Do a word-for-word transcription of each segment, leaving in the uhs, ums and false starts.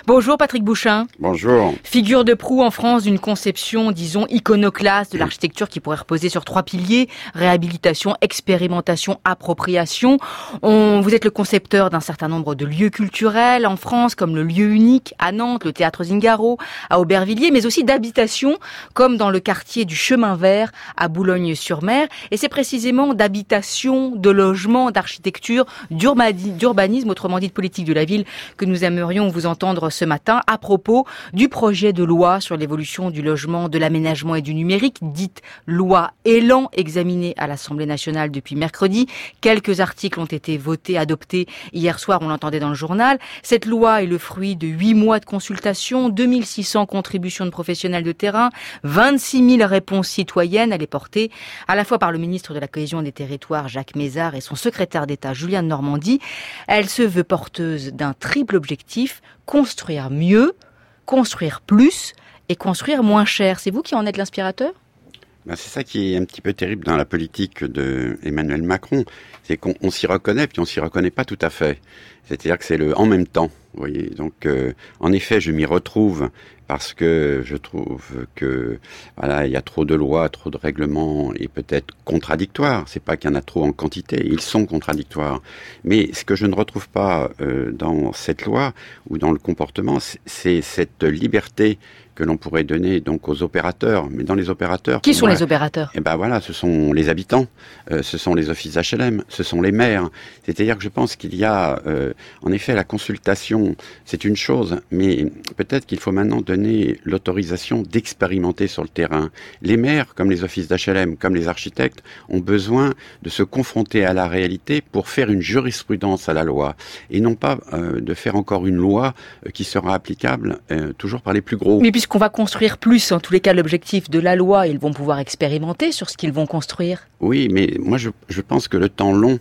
Bonjour Patrick Bouchain. Bonjour. Figure de proue en France d'une conception, disons, iconoclaste de l'architecture qui pourrait reposer sur trois piliers, réhabilitation, expérimentation, appropriation. On, vous êtes le concepteur d'un certain nombre de lieux culturels en France, comme le lieu unique à Nantes, le théâtre Zingaro, à Aubervilliers, mais aussi d'habitation, comme dans le quartier du Chemin Vert à Boulogne-sur-Mer. Et c'est précisément d'habitation, de logement, d'architecture, d'urbanisme, autrement dit de politique de la ville, que nous aimerions vous entendre ce matin à propos du projet de loi sur l'évolution du logement, de l'aménagement et du numérique, dite loi Élan, examinée à l'Assemblée nationale depuis mercredi. Quelques articles ont été votés, adoptés hier soir, on l'entendait dans le journal. Cette loi est le fruit de huit mois de consultation, deux mille six cents contributions de professionnels de terrain, vingt-six mille réponses citoyennes. Elle est portée à la fois par le ministre de la Cohésion des Territoires, Jacques Mézard, et son secrétaire d'État, Julien Denormandie. Elle se veut porteuse d'un triple objectif: construire mieux, construire plus et construire moins cher. C'est vous qui en êtes l'inspirateur ? Ben c'est ça qui est un petit peu terrible dans la politique de Emmanuel Macron, c'est qu'on on s'y reconnaît puis on s'y reconnaît pas tout à fait. C'est-à-dire que c'est le en même temps, vous voyez. Donc euh, en effet, je m'y retrouve parce que je trouve que voilà, il y a trop de lois, trop de règlements et peut-être contradictoires. C'est pas qu'il y en a trop en quantité, ils sont contradictoires. Mais ce que je ne retrouve pas euh, dans cette loi ou dans le comportement, c'est, c'est cette liberté que l'on pourrait donner donc aux opérateurs. Mais dans les opérateurs... Qui sont moi, les opérateurs ? Eh ben voilà, ce sont les habitants, euh, ce sont les offices H L M, ce sont les maires. C'est-à-dire que je pense qu'il y a, euh, en effet, la consultation, c'est une chose, mais peut-être qu'il faut maintenant donner l'autorisation d'expérimenter sur le terrain. Les maires, comme les offices d'H L M, comme les architectes, ont besoin de se confronter à la réalité pour faire une jurisprudence à la loi, et non pas euh, de faire encore une loi euh, qui sera applicable euh, toujours par les plus gros. Mais puisqu'on va construire plus, en tous les cas, l'objectif de la loi, ils vont pouvoir expérimenter sur ce qu'ils vont construire. Oui, mais moi je, je pense que le temps long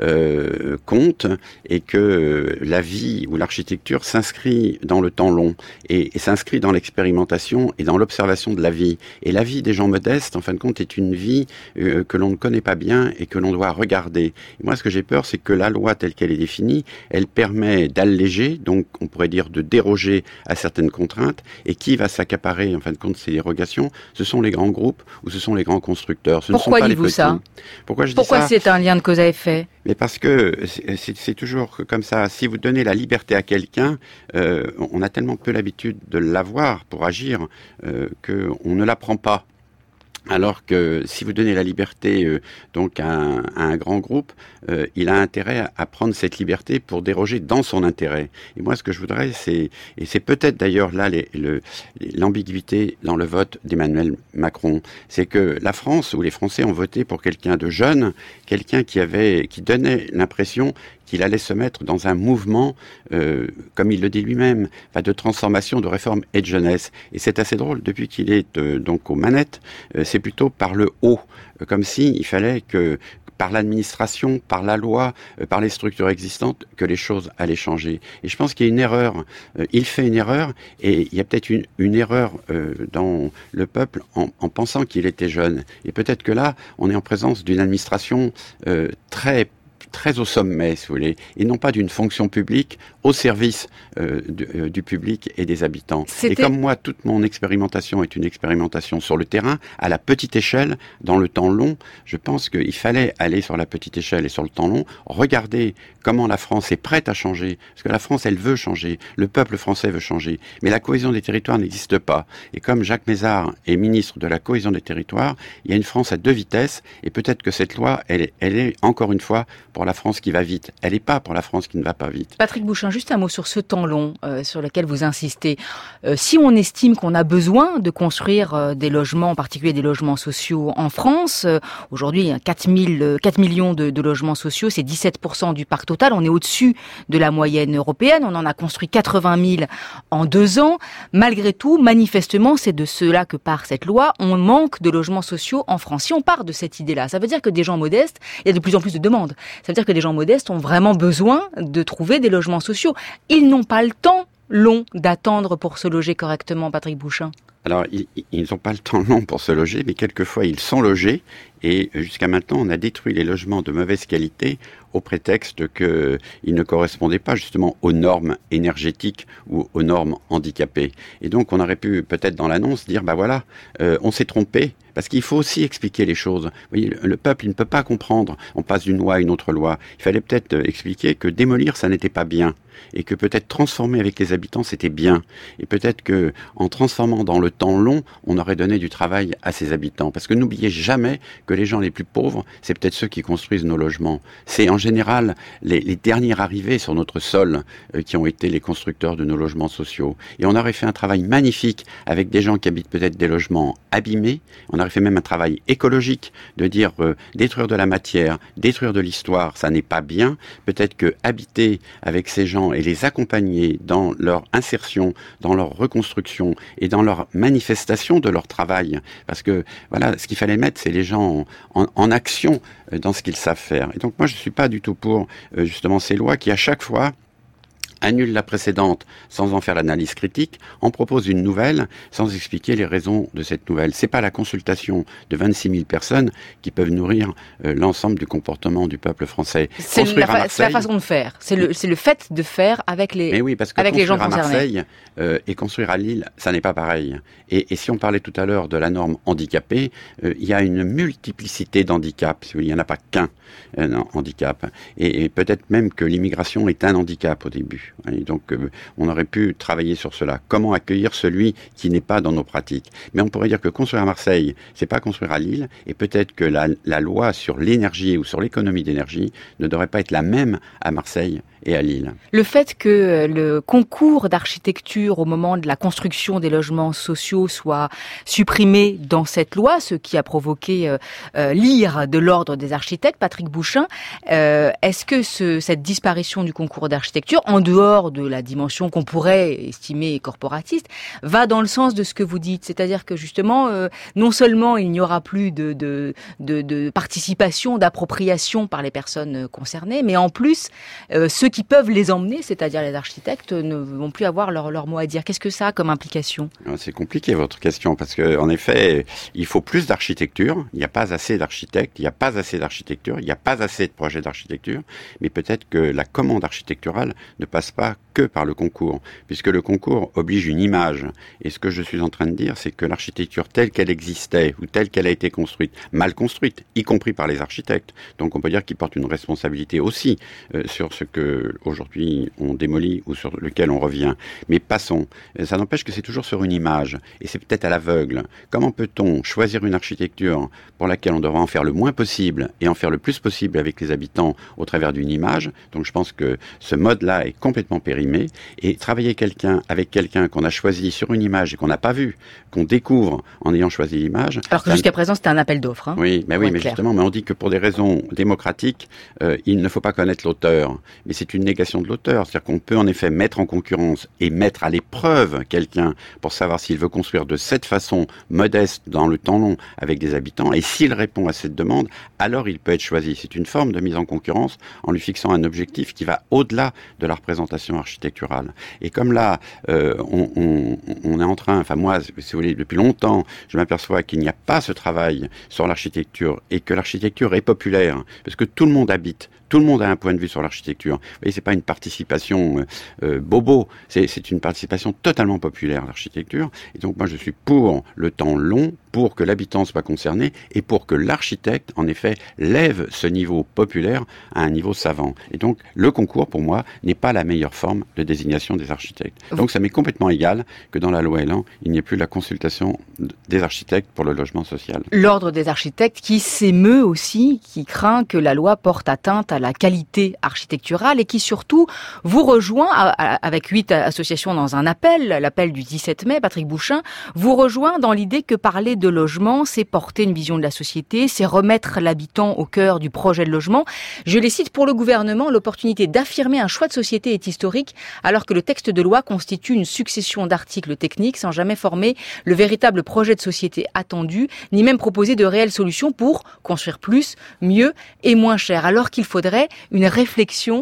euh, compte et que la vie ou l'architecture s'inscrit dans le temps long et, et s'inscrit dans l'expérimentation et dans l'observation de la vie. Et la vie des gens modestes, en fin de compte, est une vie euh, que l'on ne connaît pas bien et que l'on doit regarder. Et moi, ce que j'ai peur, c'est que la loi telle qu'elle est définie, elle permet d'alléger, donc on pourrait dire de déroger à certaines contraintes, et qui va s'accaparer, en fin de compte, ces dérogations, ce sont les grands groupes ou ce sont les grands constructeurs. Ce Pourquoi ne sont pas dites-vous les petits. ça ? Pourquoi je Pourquoi dis ça ? c'est un lien de cause à effet ? Mais parce que c'est, c'est, c'est toujours comme ça. Si vous donnez la liberté à quelqu'un, euh, on a tellement peu l'habitude de l'avoir pour agir euh, qu'on ne la prend pas. Alors que si vous donnez la liberté euh, donc à un, à un grand groupe, euh, il a intérêt à, à prendre cette liberté pour déroger dans son intérêt. Et moi, ce que je voudrais, c'est, et c'est peut-être d'ailleurs là les, le, l'ambiguïté dans le vote d'Emmanuel Macron, c'est que la France ou les Français ont voté pour quelqu'un de jeune, quelqu'un qui avait, qui donnait l'impression qu'il allait se mettre dans un mouvement, euh, comme il le dit lui-même, de transformation, de réforme et de jeunesse. Et c'est assez drôle, depuis qu'il est euh, donc aux manettes, euh, c'est plutôt par le haut, euh, comme si il fallait que par l'administration, par la loi, euh, par les structures existantes, que les choses allaient changer. Et je pense qu'il y a une erreur. Euh, il fait une erreur, et il y a peut-être une, une erreur euh, dans le peuple en, en pensant qu'il était jeune. Et peut-être que là, on est en présence d'une administration euh, très très au sommet, si vous voulez, et non pas d'une fonction publique au service euh, du, euh, du public et des habitants. C'était... Et comme moi, toute mon expérimentation est une expérimentation sur le terrain, à la petite échelle, dans le temps long, je pense qu'il fallait aller sur la petite échelle et sur le temps long, regarder comment la France est prête à changer, parce que la France, elle veut changer, le peuple français veut changer, mais la cohésion des territoires n'existe pas. Et comme Jacques Mézard est ministre de la cohésion des territoires, il y a une France à deux vitesses, et peut-être que cette loi, elle est, elle est encore une fois pour la France qui va vite. Elle n'est pas pour la France qui ne va pas vite. Patrick Bouchain, juste un mot sur ce temps long euh, sur lequel vous insistez. Euh, si on estime qu'on a besoin de construire euh, des logements, en particulier des logements sociaux en France, euh, aujourd'hui il y a quatre millions de, de logements sociaux, c'est dix-sept pour cent du parc total, on est au-dessus de la moyenne européenne, on en a construit quatre-vingt mille en deux ans. Malgré tout, manifestement, c'est de cela que part cette loi, on manque de logements sociaux en France. Si on part de cette idée-là, ça veut dire que des gens modestes, il y a de plus en plus de demandes. Ça veut dire que les gens modestes ont vraiment besoin de trouver des logements sociaux. Ils n'ont pas le temps long d'attendre pour se loger correctement, Patrick Bouchain. Alors, ils n'ont pas le temps long pour se loger, mais quelquefois, ils sont logés Et jusqu'à maintenant, on a détruit les logements de mauvaise qualité au prétexte qu'ils ne correspondaient pas justement aux normes énergétiques ou aux normes handicapées. Et donc on aurait pu peut-être dans l'annonce dire, bah voilà, euh, on s'est trompé, parce qu'il faut aussi expliquer les choses. Vous voyez, le peuple, il ne peut pas comprendre. On passe d'une loi à une autre loi. Il fallait peut-être expliquer que démolir, ça n'était pas bien. Et que peut-être transformer avec les habitants, c'était bien. Et peut-être que en transformant dans le temps long, on aurait donné du travail à ces habitants. Parce que n'oubliez jamais que les gens les plus pauvres, c'est peut-être ceux qui construisent nos logements. C'est en général les, les derniers arrivés sur notre sol euh, qui ont été les constructeurs de nos logements sociaux. Et on aurait fait un travail magnifique avec des gens qui habitent peut-être des logements abîmés. On aurait fait même un travail écologique de dire euh, détruire de la matière, détruire de l'histoire, ça n'est pas bien. Peut-être que habiter avec ces gens et les accompagner dans leur insertion, dans leur reconstruction et dans leur manifestation de leur travail. Parce que voilà, ce qu'il fallait mettre, c'est les gens en, en, en action dans ce qu'ils savent faire. Et donc moi, je ne suis pas du tout pour euh, justement ces lois qui, à chaque fois, annule la précédente sans en faire l'analyse critique, en propose une nouvelle sans expliquer les raisons de cette nouvelle. C'est pas la consultation de vingt-six mille personnes qui peuvent nourrir euh, l'ensemble du comportement du peuple français. C'est la, fa- Marseille, la façon de faire. C'est le, c'est le fait de faire avec les, mais oui, parce que avec les gens concernés. À Marseille euh, et construire à Lille, ça n'est pas pareil. Et, et si on parlait tout à l'heure de la norme handicapée, euh, il y a une multiplicité d'handicaps. Il n'y en a pas qu'un euh, non, handicap. Et, et peut-être même que l'immigration est un handicap au début. Et donc, euh, on aurait pu travailler sur cela. Comment accueillir celui qui n'est pas dans nos pratiques? Mais on pourrait dire que construire à Marseille, c'est pas construire à Lille, et peut-être que la, la loi sur l'énergie ou sur l'économie d'énergie ne devrait pas être la même à Marseille et à Lille. Le fait que le concours d'architecture au moment de la construction des logements sociaux soit supprimé dans cette loi, ce qui a provoqué euh, euh, l'ire de l'ordre des architectes, Patrick Bouchain, euh, est-ce que ce, cette disparition du concours d'architecture, en dehors de la dimension qu'on pourrait estimer corporatiste, va dans le sens de ce que vous dites? C'est-à-dire que justement, euh, non seulement il n'y aura plus de, de, de, de participation, d'appropriation par les personnes concernées, mais en plus, euh, ceux qui peuvent les emmener, c'est-à-dire les architectes, ne vont plus avoir leur, leur mot à dire. Qu'est-ce que ça a comme implication? C'est compliqué votre question, parce que en effet, il faut plus d'architecture. Il n'y a pas assez d'architectes, il n'y a pas assez d'architecture, il n'y a pas assez de projets d'architecture, mais peut-être que la commande architecturale ne passe pas que par le concours, puisque le concours oblige une image. Et ce que je suis en train de dire, c'est que l'architecture telle qu'elle existait, ou telle qu'elle a été construite, mal construite, y compris par les architectes, donc on peut dire qu'ils portent une responsabilité aussi euh, sur ce que aujourd'hui on démolit ou sur lequel on revient. Mais passons. Ça n'empêche que c'est toujours sur une image, et c'est peut-être à l'aveugle. Comment peut-on choisir une architecture pour laquelle on devra en faire le moins possible et en faire le plus possible avec les habitants au travers d'une image? Donc je pense que ce mode-là est complètement périmé, et travailler quelqu'un avec quelqu'un qu'on a choisi sur une image et qu'on n'a pas vu, qu'on découvre en ayant choisi l'image. Alors que jusqu'à ne... présent c'était un appel d'offres. Hein, oui, mais oui, mais clair. Justement, mais on dit que pour des raisons démocratiques, euh, il ne faut pas connaître l'auteur. Mais c'est une négation de l'auteur, c'est-à-dire qu'on peut en effet mettre en concurrence et mettre à l'épreuve quelqu'un pour savoir s'il veut construire de cette façon modeste dans le temps long avec des habitants, et s'il répond à cette demande, alors il peut être choisi. C'est une forme de mise en concurrence en lui fixant un objectif qui va au-delà de la représentation architecturale. Et comme là, euh, on, on, on est en train, enfin moi, si vous voulez, depuis longtemps, je m'aperçois qu'il n'y a pas ce travail sur l'architecture, et que l'architecture est populaire, parce que tout le monde habite, tout le monde a un point de vue sur l'architecture. Vous voyez, c'est pas une participation euh, euh, bobo, c'est, c'est une participation totalement populaire, l'architecture. Et donc moi, je suis pour le temps long, pour que l'habitant soit concerné, et pour que l'architecte, en effet, lève ce niveau populaire à un niveau savant. Et donc, le concours, pour moi, n'est pas la meilleure forme de désignation des architectes. Donc, ça m'est complètement égal que dans la loi Elan, il n'y ait plus la consultation des architectes pour le logement social. L'ordre des architectes qui s'émeut aussi, qui craint que la loi porte atteinte à la qualité architecturale, et qui surtout vous rejoint, avec huit associations dans un appel, l'appel du dix-sept mai, Patrick Bouchain, vous rejoint dans l'idée que parler de logement, c'est porter une vision de la société, c'est remettre l'habitant au cœur du projet de logement. Je les cite: pour le gouvernement, l'opportunité d'affirmer un choix de société est historique, alors que le texte de loi constitue une succession d'articles techniques sans jamais former le véritable projet de société attendu, ni même proposer de réelles solutions pour construire plus, mieux et moins cher, alors qu'il faudrait une réflexion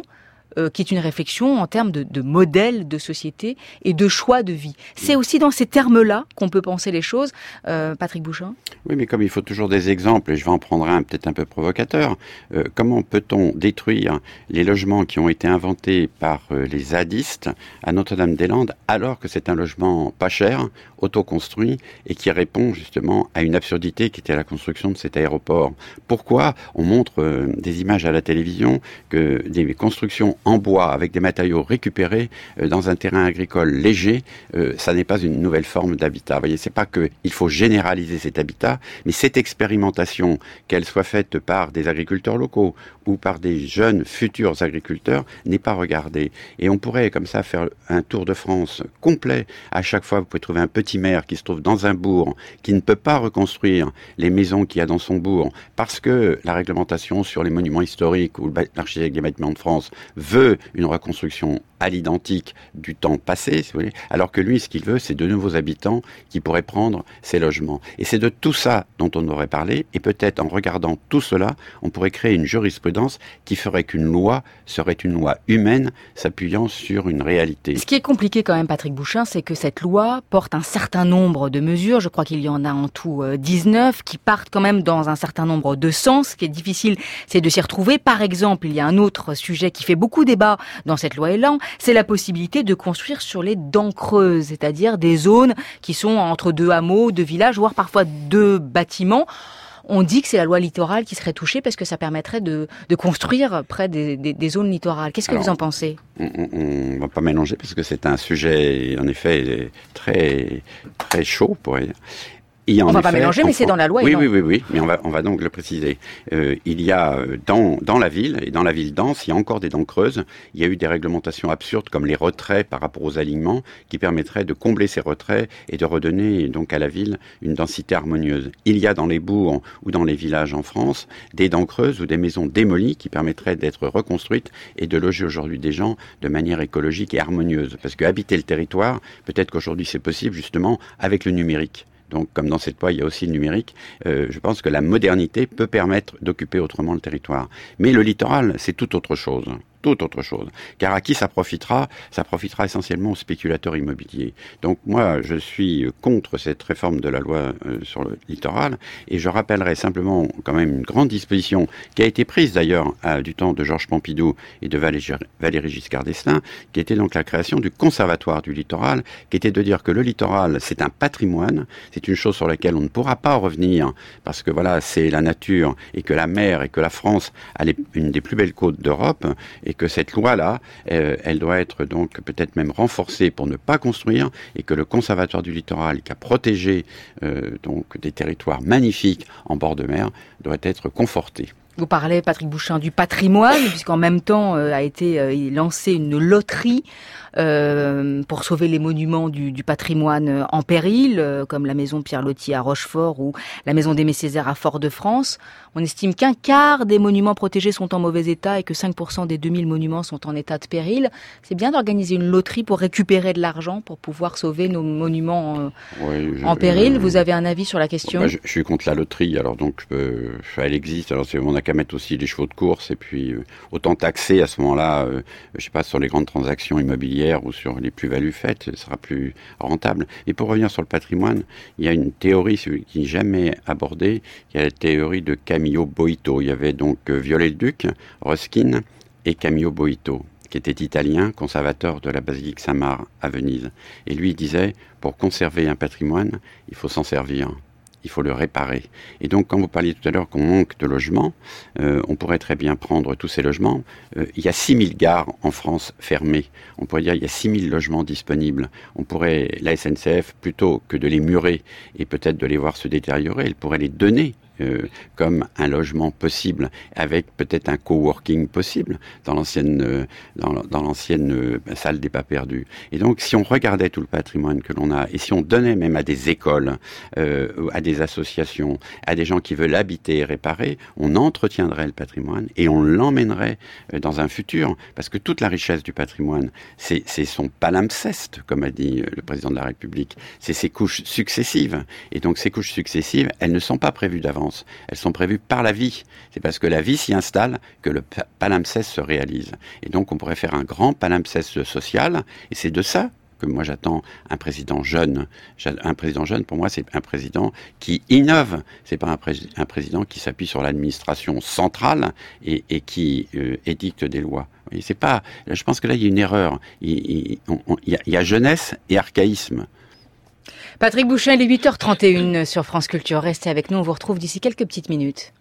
euh, qui est une réflexion en termes de, de modèle de société et de choix de vie. C'est aussi dans ces termes-là qu'on peut penser les choses. Euh, Patrick Bouchain ? Oui, mais comme il faut toujours des exemples, et je vais en prendre un peut-être un peu provocateur, euh, comment peut-on détruire les logements qui ont été inventés par euh, les zadistes à Notre-Dame-des-Landes alors que c'est un logement pas cher, autoconstruit, et qui répond justement à une absurdité qui était la construction de cet aéroport. Pourquoi on montre euh, des images à la télévision que des constructions en bois avec des matériaux récupérés euh, dans un terrain agricole léger, euh, ça n'est pas une nouvelle forme d'habitat. Vous voyez, c'est pas qu'il faut généraliser cet habitat, mais cette expérimentation, qu'elle soit faite par des agriculteurs locaux ou par des jeunes futurs agriculteurs, n'est pas regardée. Et on pourrait comme ça faire un tour de France complet. À chaque fois, vous pouvez trouver un petit maire qui se trouve dans un bourg, qui ne peut pas reconstruire les maisons qu'il y a dans son bourg, parce que la réglementation sur les monuments historiques ou l'architecte des bâtiments de France veut une reconstruction à l'identique du temps passé, si vous voulez, alors que lui, ce qu'il veut, c'est de nouveaux habitants qui pourraient prendre ces logements. Et c'est de tout ça dont on aurait parlé, et peut-être en regardant tout cela, on pourrait créer une jurisprudence qui ferait qu'une loi serait une loi humaine, s'appuyant sur une réalité. Ce qui est compliqué quand même, Patrick Bouchain, c'est que cette loi porte un certain nombre de mesures, je crois qu'il y en a en tout dix-neuf, qui partent quand même dans un certain nombre de sens. Ce qui est difficile, c'est de s'y retrouver. Par exemple, il y a un autre sujet qui fait beaucoup débat dans cette loi Elan, c'est la possibilité de construire sur les dents creuses, c'est-à-dire des zones qui sont entre deux hameaux, deux villages, voire parfois deux bâtiments. On dit que c'est la loi littorale qui serait touchée parce que ça permettrait de, de construire près des, des, des zones littorales. Qu'est-ce que Alors, vous en pensez ? On ne va pas mélanger parce que c'est un sujet, en effet, très, très chaud, pour dire. On ne va effet, pas mélanger, mais c'est dans la loi. Oui, et non. oui, oui, oui, mais on va, on va donc le préciser. Euh, il y a dans, dans la ville, et dans la ville dense, il y a encore des dents creuses. Il y a eu des réglementations absurdes comme les retraits par rapport aux alignements qui permettraient de combler ces retraits et de redonner donc à la ville une densité harmonieuse. Il y a dans les bourgs ou dans les villages en France des dents creuses ou des maisons démolies qui permettraient d'être reconstruites et de loger aujourd'hui des gens de manière écologique et harmonieuse. Parce que habiter le territoire, peut-être qu'aujourd'hui c'est possible justement avec le numérique. Donc, comme dans cette loi, il y a aussi le numérique, euh, je pense que la modernité peut permettre d'occuper autrement le territoire. Mais le littoral, c'est tout autre chose. Tout autre chose. Car à qui ça profitera ? Ça profitera essentiellement aux spéculateurs immobiliers. Donc moi, je suis contre cette réforme de la loi euh, sur le littoral, et je rappellerai simplement quand même une grande disposition qui a été prise d'ailleurs à, du temps de Georges Pompidou et de Valéry, Valéry Giscard d'Estaing, qui était donc la création du conservatoire du littoral, qui était de dire que le littoral, c'est un patrimoine, c'est une chose sur laquelle on ne pourra pas revenir, parce que voilà, c'est la nature, et que la mer, et que la France a les, une des plus belles côtes d'Europe, et que cette loi-là, euh, elle doit être donc peut-être même renforcée pour ne pas construire, et que le conservatoire du littoral, qui a protégé euh, donc des territoires magnifiques en bord de mer, doit être conforté. Vous parlez, Patrick Bouchain, du patrimoine, puisqu'en même temps euh, a été euh, lancée une loterie euh, pour sauver les monuments du, du patrimoine en péril, euh, comme la maison Pierre-Lottier à Rochefort ou la maison d'Aimé-Césaire à Fort-de-France. On estime qu'un quart des monuments protégés sont en mauvais état et que cinq pour cent des deux mille monuments sont en état de péril. C'est bien d'organiser une loterie pour récupérer de l'argent, pour pouvoir sauver nos monuments euh, oui, je, en péril. Euh, Vous avez un avis sur la question ? bah, je, je suis contre la loterie, alors donc euh, elle existe. Alors c'est on a qu'à mettre aussi les chevaux de course et puis euh, autant taxer à ce moment-là, euh, je sais pas, sur les grandes transactions immobilières ou sur les plus-values faites, ce sera plus rentable. Et pour revenir sur le patrimoine, il y a une théorie qui n'est jamais abordée, qui est la théorie de Camillo Boito. Il y avait donc euh, Viollet-le-Duc, Ruskin et Camillo Boito, qui était italien, conservateur de la basilique Saint-Marc à Venise. Et lui, il disait, pour conserver un patrimoine, il faut s'en servir. Il faut le réparer. Et donc, quand vous parliez tout à l'heure qu'on manque de logements, euh, on pourrait très bien prendre tous ces logements. Euh, il y a six mille gares en France fermées. On pourrait dire il y a six mille logements disponibles. On pourrait, la S N C F, plutôt que de les murer et peut-être de les voir se détériorer, elle pourrait les donner Euh, comme un logement possible, avec peut-être un coworking possible dans l'ancienne euh, dans, dans l'ancienne euh, salle des pas perdus. Et donc, si on regardait tout le patrimoine que l'on a, et si on donnait même à des écoles, euh, à des associations, à des gens qui veulent habiter et réparer, on entretiendrait le patrimoine et on l'emmènerait euh, dans un futur, parce que toute la richesse du patrimoine, c'est, c'est son palimpseste, comme a dit le président de la République, c'est ses couches successives. Et donc, ces couches successives, elles ne sont pas prévues d'avance. France. Elles sont prévues par la vie. C'est parce que la vie s'y installe que le palimpseste se réalise. Et donc on pourrait faire un grand palimpseste social, et c'est de ça que moi j'attends un président jeune. Un président jeune, pour moi, c'est un président qui innove. C'est pas un, pré- un président qui s'appuie sur l'administration centrale et, et qui euh, édicte des lois. Et c'est pas. Je pense que là il y a une erreur. Il, il, on, on, il, y, a, il y a jeunesse et archaïsme. Patrick Bouchain, il est huit heures trente et une sur France Culture. Restez avec nous, on vous retrouve d'ici quelques petites minutes.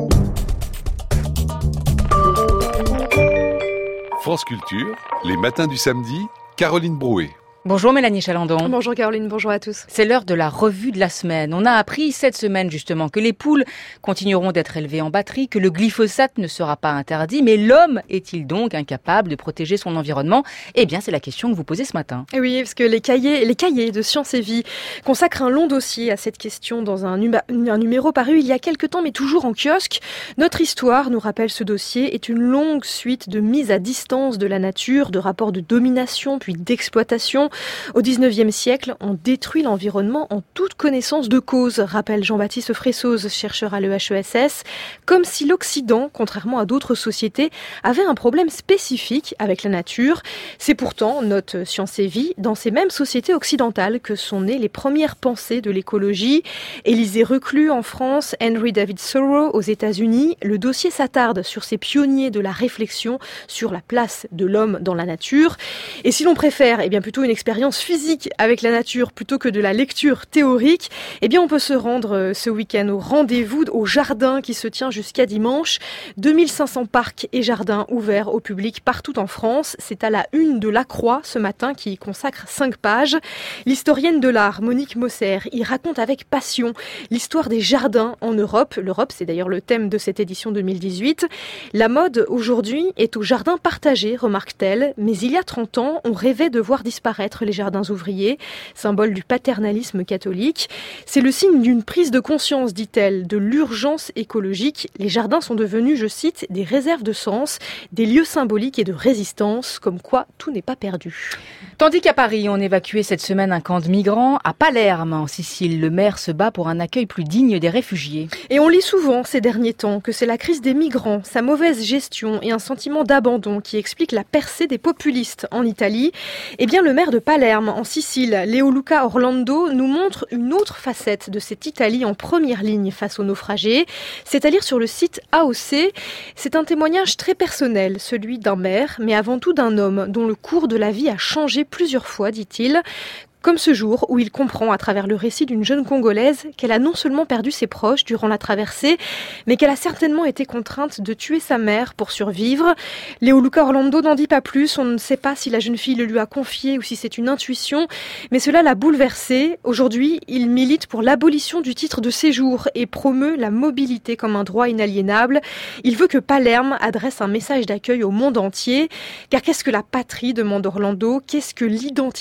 France Culture, les matins du samedi, Caroline Brouet. Bonjour Mélanie Chalandon. Bonjour Caroline, bonjour à tous. C'est l'heure de la revue de la semaine. On a appris cette semaine justement que les poules continueront d'être élevées en batterie, que le glyphosate ne sera pas interdit, mais l'homme est-il donc incapable de protéger son environnement ? Eh bien, c'est la question que vous posez ce matin. Et oui, parce que les cahiers, les cahiers de Science et Vie consacrent un long dossier à cette question dans un, numa, un numéro paru il y a quelques temps, mais toujours en kiosque. Notre histoire, nous rappelle ce dossier, est une longue suite de mise à distance de la nature, de rapports de domination, puis d'exploitation. Au dix-neuvième siècle, on détruit l'environnement en toute connaissance de cause, rappelle Jean-Baptiste Fressoz, chercheur à l'E H E S S, comme si l'Occident, contrairement à d'autres sociétés, avait un problème spécifique avec la nature. C'est pourtant, note Science et Vie, dans ces mêmes sociétés occidentales que sont nées les premières pensées de l'écologie. Élisée Reclus en France, Henry David Thoreau aux États-Unis, le dossier s'attarde sur ces pionniers de la réflexion sur la place de l'homme dans la nature. Et si l'on préfère, eh bien plutôt une expérience physique avec la nature plutôt que de la lecture théorique, eh bien on peut se rendre ce week-end au rendez-vous au jardin qui se tient jusqu'à dimanche. deux mille cinq cents parcs et jardins ouverts au public partout en France. C'est à la une de La Croix ce matin qui y consacre cinq pages. L'historienne de l'art, Monique Mosser, y raconte avec passion l'histoire des jardins en Europe. L'Europe, c'est d'ailleurs le thème de cette édition deux mille dix-huit. La mode aujourd'hui est au jardin partagé, remarque-t-elle, mais il y a trente ans, on rêvait de voir disparaître les jardins ouvriers, symbole du paternalisme catholique. C'est le signe d'une prise de conscience, dit-elle, de l'urgence écologique. Les jardins sont devenus, je cite, des réserves de sens, des lieux symboliques et de résistance, comme quoi tout n'est pas perdu. Tandis qu'à Paris, on évacuait cette semaine un camp de migrants, à Palerme, en Sicile, le maire se bat pour un accueil plus digne des réfugiés. Et on lit souvent ces derniers temps que c'est la crise des migrants, sa mauvaise gestion et un sentiment d'abandon qui expliquent la percée des populistes en Italie. Eh bien, le maire de Palerme, en Sicile, Leoluca Orlando, nous montre une autre facette de cette Italie en première ligne face aux naufragés, c'est-à-dire sur le site A O C. C'est un témoignage très personnel, celui d'un maire, mais avant tout d'un homme dont le cours de la vie a changé plusieurs fois, dit-il. Comme ce jour où il comprend à travers le récit d'une jeune Congolaise qu'elle a non seulement perdu ses proches durant la traversée, mais qu'elle a certainement été contrainte de tuer sa mère pour survivre. Leoluca Orlando n'en dit pas plus, on ne sait pas si la jeune fille le lui a confié ou si c'est une intuition, mais cela l'a bouleversé. Aujourd'hui, il milite pour l'abolition du titre de séjour et promeut la mobilité comme un droit inaliénable. Il veut que Palerme adresse un message d'accueil au monde entier. Car qu'est-ce que la patrie, demande Orlando, qu'est-ce que l'identité ?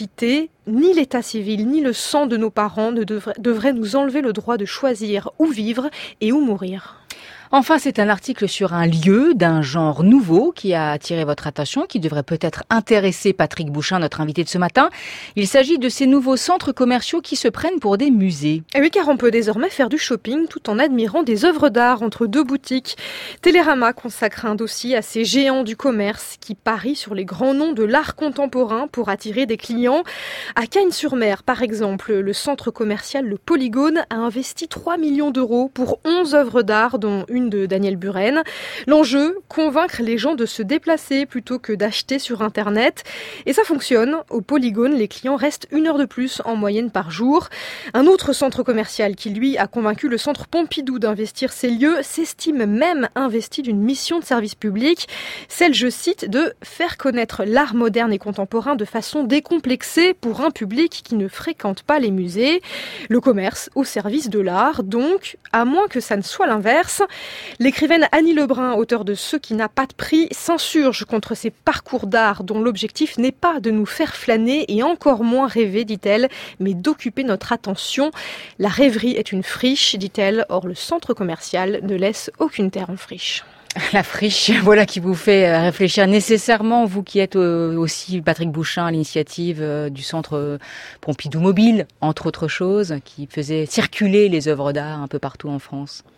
Ni l'état civil, ni le sang de nos parents ne devraient, devraient nous enlever le droit de choisir où vivre et où mourir. Enfin, c'est un article sur un lieu d'un genre nouveau qui a attiré votre attention, qui devrait peut-être intéresser Patrick Bouchain, notre invité de ce matin. Il s'agit de ces nouveaux centres commerciaux qui se prennent pour des musées. Et oui, car on peut désormais faire du shopping tout en admirant des œuvres d'art entre deux boutiques. Télérama consacre un dossier à ces géants du commerce qui parient sur les grands noms de l'art contemporain pour attirer des clients. À Cagnes-sur-Mer, par exemple, le centre commercial Le Polygone a investi trois millions d'euros pour onze œuvres d'art, dont une de Daniel Buren. L'enjeu, convaincre les gens de se déplacer plutôt que d'acheter sur Internet. Et ça fonctionne. Au Polygone, les clients restent une heure de plus en moyenne par jour. Un autre centre commercial qui, lui, a convaincu le centre Pompidou d'investir ces lieux, s'estime même investi d'une mission de service public. Celle, je cite, de faire connaître l'art moderne et contemporain de façon décomplexée pour un public qui ne fréquente pas les musées. Le commerce au service de l'art, donc, à moins que ça ne soit l'inverse. L'écrivaine Annie Lebrun, auteure de Ce qui n'a pas de prix, s'insurge contre ces parcours d'art dont l'objectif n'est pas de nous faire flâner et encore moins rêver, dit-elle, mais d'occuper notre attention. La rêverie est une friche, dit-elle, or le centre commercial ne laisse aucune terre en friche. La friche, voilà qui vous fait réfléchir nécessairement, vous qui êtes aussi Patrick Bouchain à l'initiative du centre Pompidou Mobile, entre autres choses, qui faisait circuler les œuvres d'art un peu partout en France.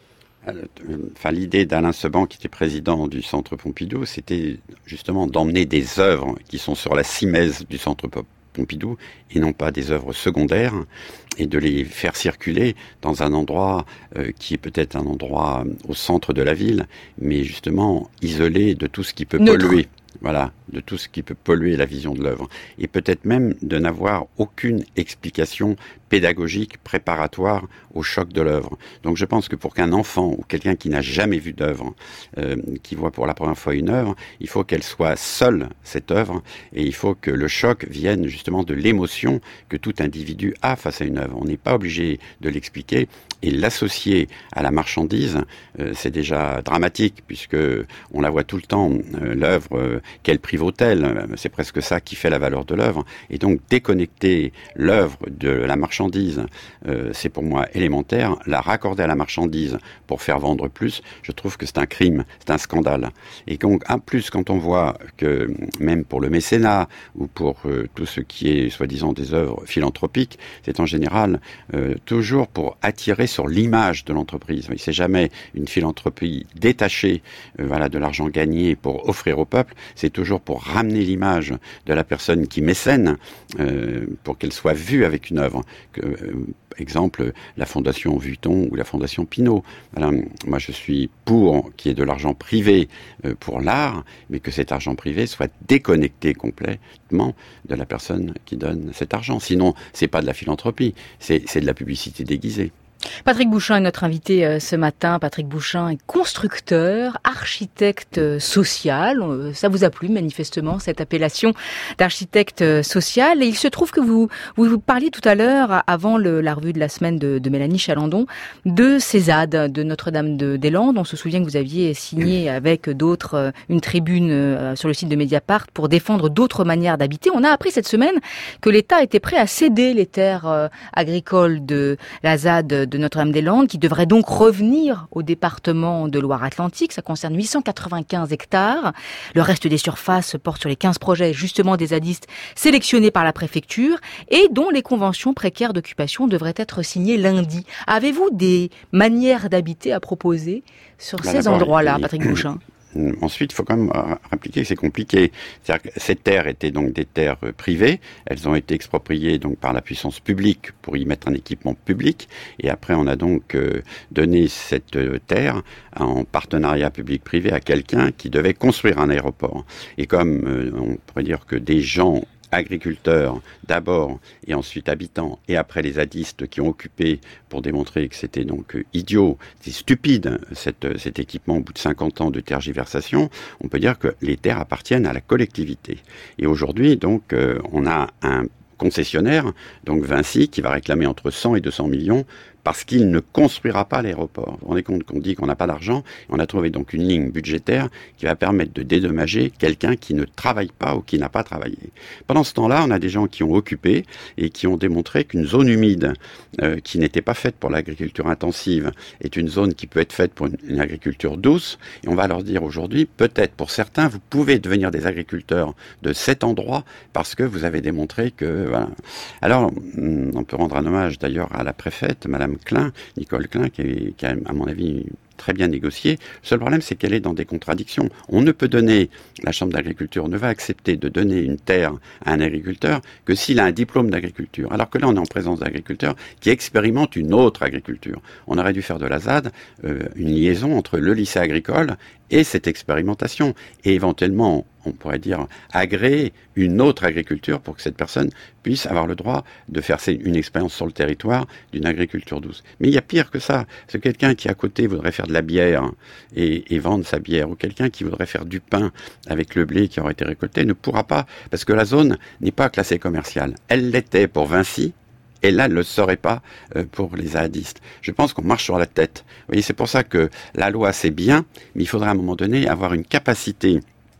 enfin, l'idée d'Alain Seban, qui était président du Centre Pompidou, c'était justement d'emmener des œuvres qui sont sur la simèse du Centre Pompidou et non pas des œuvres secondaires, et de les faire circuler dans un endroit euh, qui est peut-être un endroit au centre de la ville, mais justement isolé de tout ce qui peut Neutre. polluer. Voilà, de tout ce qui peut polluer la vision de l'œuvre. Et peut-être même de n'avoir aucune explication pédagogique préparatoire au choc de l'œuvre. Donc je pense que pour qu'un enfant ou quelqu'un qui n'a jamais vu d'œuvre, euh, qui voit pour la première fois une œuvre, il faut qu'elle soit seule, cette œuvre, et il faut que le choc vienne justement de l'émotion que tout individu a face à une œuvre. On n'est pas obligé de l'expliquer, et l'associer à la marchandise, euh, c'est déjà dramatique, puisque on la voit tout le temps, euh, l'œuvre, euh, quel prix-vaut-elle, c'est presque ça qui fait la valeur de l'œuvre. Et donc déconnecter l'œuvre de la marchandise, euh, c'est pour moi élémentaire. La raccorder à la marchandise pour faire vendre plus, je trouve que c'est un crime, c'est un scandale. Et donc, en plus, quand on voit que même pour le mécénat ou pour euh, tout ce qui est soi-disant des œuvres philanthropiques, c'est en général euh, toujours pour attirer sur l'image de l'entreprise. C'est jamais une philanthropie détachée euh, voilà, de l'argent gagné pour offrir au peuple, c'est toujours pour ramener l'image de la personne qui mécène, euh, pour qu'elle soit vue avec une œuvre. Que, euh, exemple, la Fondation Vuitton ou la Fondation Pinault. Voilà, moi, je suis pour qu'il y ait de l'argent privé euh, pour l'art, mais que cet argent privé soit déconnecté complètement de la personne qui donne cet argent. Sinon, c'est pas de la philanthropie, c'est, c'est de la publicité déguisée. Patrick Bouchain est notre invité ce matin. Patrick Bouchain est constructeur, architecte social. Ça vous a plu manifestement, cette appellation d'architecte social. Et il se trouve que vous vous, vous parliez tout à l'heure, avant le, la revue de la semaine de, de Mélanie Chalandon, de Cézanne, de Notre-Dame-des-Landes. On se souvient que vous aviez signé avec d'autres une tribune sur le site de Mediapart pour défendre d'autres manières d'habiter. On a appris cette semaine que l'État était prêt à céder les terres agricoles de la Z A D de Notre-Dame-des-Landes, qui devrait donc revenir au département de Loire-Atlantique. Ça concerne huit cent quatre-vingt-quinze hectares. Le reste des surfaces porte sur les quinze projets, justement des zadistes sélectionnés par la préfecture et dont les conventions précaires d'occupation devraient être signées lundi. Avez-vous des manières d'habiter à proposer sur bah, ces endroits-là, Patrick Bouchain ? Ensuite, il faut quand même rappeler que c'est compliqué. C'est-à-dire que ces terres étaient donc des terres privées. Elles ont été expropriées donc par la puissance publique pour y mettre un équipement public. Et après, on a donc euh, donné cette terre en partenariat public-privé à quelqu'un qui devait construire un aéroport. Et comme euh, on pourrait dire que des gens agriculteurs d'abord et ensuite habitants et après les zadistes qui ont occupé pour démontrer que c'était donc idiot, c'est stupide cette, cet équipement au bout de cinquante ans de tergiversation, on peut dire que les terres appartiennent à la collectivité. Et aujourd'hui donc euh, on a un concessionnaire, donc Vinci, qui va réclamer entre cent et deux cents millions parce qu'il ne construira pas l'aéroport. Vous vous rendez compte qu'on dit qu'on n'a pas d'argent, on a trouvé donc une ligne budgétaire qui va permettre de dédommager quelqu'un qui ne travaille pas ou qui n'a pas travaillé. Pendant ce temps-là, on a des gens qui ont occupé et qui ont démontré qu'une zone humide euh, qui n'était pas faite pour l'agriculture intensive est une zone qui peut être faite pour une, une agriculture douce. Et on va leur dire aujourd'hui, peut-être pour certains, vous pouvez devenir des agriculteurs de cet endroit parce que vous avez démontré que... Voilà. Alors, on peut rendre un hommage d'ailleurs à la préfète, Madame Klein, Nicole Klein, qui, est, qui a, à mon avis, très bien négocié. Le seul problème, c'est qu'elle est dans des contradictions. On ne peut donner, la Chambre d'agriculture ne va accepter de donner une terre à un agriculteur que s'il a un diplôme d'agriculture. Alors que là, on est en présence d'agriculteurs qui expérimentent une autre agriculture. On aurait dû faire de la Z A D euh, une liaison entre le lycée agricole et cette expérimentation. Et éventuellement, on pourrait dire, agréer une autre agriculture pour que cette personne puisse avoir le droit de faire une expérience sur le territoire d'une agriculture douce. Mais il y a pire que ça. C'est quelqu'un qui, à côté, voudrait faire de la bière et, et vendre sa bière, ou quelqu'un qui voudrait faire du pain avec le blé qui aurait été récolté, ne pourra pas, parce que la zone n'est pas classée commerciale. Elle l'était pour Vinci, et là, elle ne le serait pas pour les zadistes. Je pense qu'on marche sur la tête. Vous voyez, c'est pour ça que la loi, c'est bien, mais il faudrait à un moment donné avoir une capacité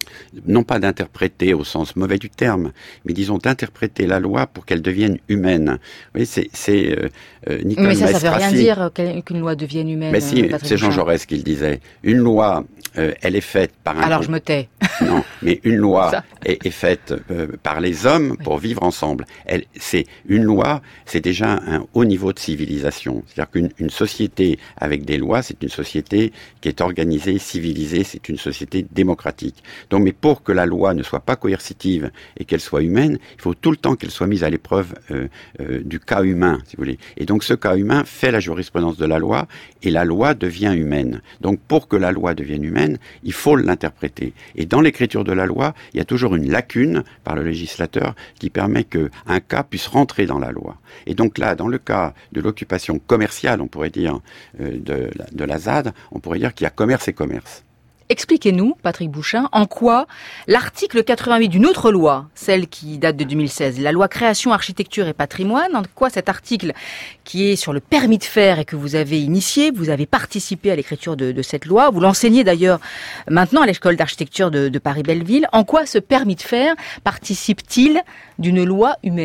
non pas d'interpréter au sens mauvais du terme, mais disons d'interpréter la loi pour qu'elle devienne humaine. Vous voyez, c'est, c'est euh, euh, Nicole Mais ça, Maestrassi. ça veut rien dire qu'une loi devienne humaine. Mais si, Patrick c'est Jean Bouchain. Jaurès qui le disait. Une loi, euh, elle est faite par un... Alors je me tais. Non, mais une loi Ça. est, est faite euh, par les hommes pour vivre ensemble. Elle, c'est une loi, c'est déjà un haut niveau de civilisation. C'est-à-dire qu'une une société avec des lois, c'est une société qui est organisée, civilisée, c'est une société démocratique. Donc, mais pour que la loi ne soit pas coercitive et qu'elle soit humaine, il faut tout le temps qu'elle soit mise à l'épreuve euh, euh, du cas humain, si vous voulez. Et donc, ce cas humain fait la jurisprudence de la loi et la loi devient humaine. Donc, pour que la loi devienne humaine, il faut l'interpréter. Et dans l'écriture de la loi, il y a toujours une lacune par le législateur qui permet qu'un cas puisse rentrer dans la loi. Et donc là, dans le cas de l'occupation commerciale, on pourrait dire, euh, de, de la Z A D, on pourrait dire qu'il y a commerce et commerce. Expliquez-nous, Patrick Bouchain, en quoi l'article quatre-vingt-huit d'une autre loi, celle qui date de deux mille seize, la loi Création, Architecture et Patrimoine, en quoi cet article qui est sur le permis de faire et que vous avez initié, vous avez participé à l'écriture de, de cette loi, vous l'enseignez d'ailleurs maintenant à l'école d'architecture de, de Paris-Belleville, en quoi ce permis de faire participe-t-il d'une loi humaine ?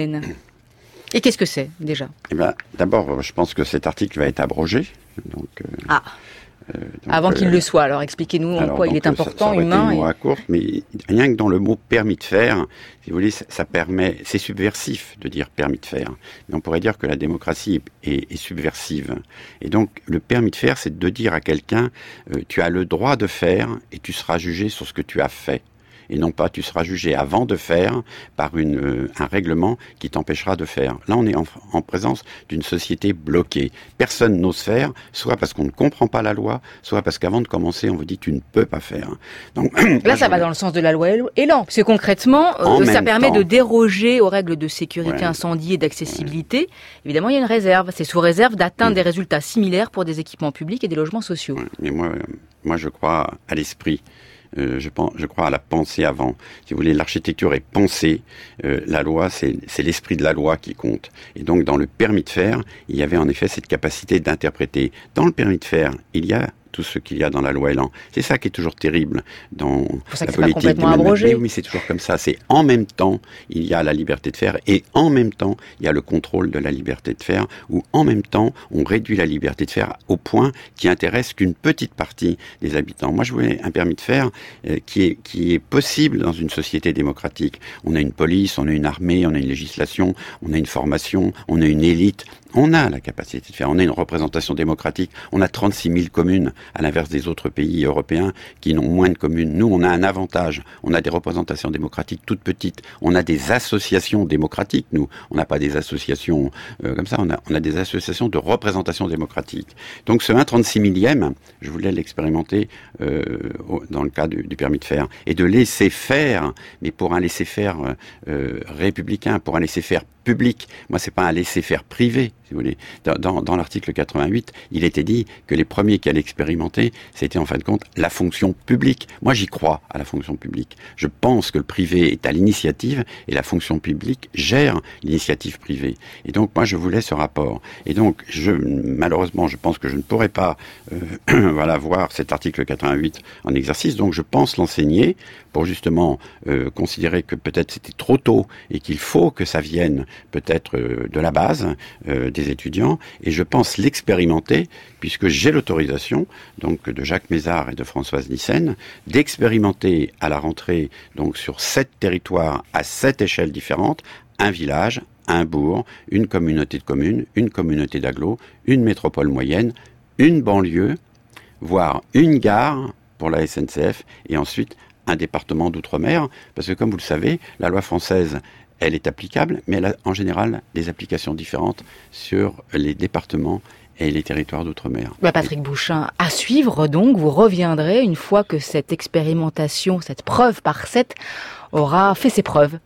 Et qu'est-ce que c'est, déjà ? Eh ben, d'abord, je pense que cet article va être abrogé. Donc, euh, ah Euh, donc, Avant qu'il euh, le soit, alors expliquez-nous en alors, quoi donc, il est important, ça, ça humain. été une loi Et... courte, mais rien que dans le mot permis de faire, si vous voulez, ça, ça permet, c'est subversif de dire permis de faire. Mais on pourrait dire que la démocratie est, est subversive. Et donc, le permis de faire, c'est de dire à quelqu'un, euh, tu as le droit de faire et tu seras jugé sur ce que tu as fait. Et non pas tu seras jugé avant de faire par une, euh, un règlement qui t'empêchera de faire. Là, on est en, en présence d'une société bloquée. Personne n'ose faire, soit parce qu'on ne comprend pas la loi, soit parce qu'avant de commencer, on vous dit tu ne peux pas faire. Donc, Là, ça va dans le sens de la loi Elan, parce que concrètement, euh, ça permet temps. de déroger aux règles de sécurité Ouais. incendie et d'accessibilité. Ouais. Évidemment, il y a une réserve. C'est sous réserve d'atteindre mmh. des résultats similaires pour des équipements publics et des logements sociaux. Ouais. Mais moi, moi, je crois à l'esprit. Euh, je, pense, je crois à la pensée avant. Si vous voulez, l'architecture est pensée. Euh, la loi, c'est, c'est l'esprit de la loi qui compte. Et donc, dans le permis de faire, il y avait en effet cette capacité d'interpréter. Dans le permis de faire, il y a tout ce qu'il y a dans la loi Elan. C'est ça qui est toujours terrible dans pour ça la que politique. C'est pas complètement abrogé. Mais oui, mais c'est toujours comme ça. C'est en même temps, il y a la liberté de faire et en même temps, il y a le contrôle de la liberté de faire ou en même temps, on réduit la liberté de faire au point qui intéresse qu'une petite partie des habitants. Moi, je voulais un permis de faire euh, qui est, qui est possible dans une société démocratique. On a une police, on a une armée, on a une législation, on a une formation, on a une élite. On a la capacité de faire, on a une représentation démocratique, on a trente-six mille communes, à l'inverse des autres pays européens qui n'ont moins de communes. Nous, on a un avantage, on a des représentations démocratiques toutes petites, on a des associations démocratiques, nous, on n'a pas des associations euh, comme ça, on a, on a des associations de représentation démocratique. Donc ce un trente-six millième, je voulais l'expérimenter euh, dans le cas du, du permis de faire, et de laisser faire, mais pour un laisser-faire euh, euh, républicain, pour un laisser-faire public. Moi, c'est pas un laisser-faire privé, si vous voulez. Dans, dans, dans l'article quatre-vingt-huit, il était dit que les premiers qui allaient expérimenter, c'était en fin de compte la fonction publique. Moi, j'y crois à la fonction publique. Je pense que le privé est à l'initiative et la fonction publique gère l'initiative privée. Et donc, moi, je voulais ce rapport. Et donc, je, malheureusement, je pense que je ne pourrais pas, euh, voilà, voir cet article quatre-vingt-huit en exercice. Donc, je pense l'enseigner pour justement euh, considérer que peut-être c'était trop tôt et qu'il faut que ça vienne peut-être euh, de la base euh, des étudiants, et je pense l'expérimenter puisque j'ai l'autorisation donc de Jacques Mézard et de Françoise Nyssen d'expérimenter à la rentrée donc sur sept territoires à sept échelles différentes, un village, un bourg, une communauté de communes, une communauté d'agglos, une métropole moyenne, une banlieue, voire une gare pour la S N C F, et ensuite un département d'outre-mer, parce que comme vous le savez, la loi française, elle est applicable, mais elle a en général des applications différentes sur les départements et les territoires d'outre-mer. Bah Patrick Bouchain, à suivre donc, vous reviendrez une fois que cette expérimentation, cette preuve par sept, aura fait ses preuves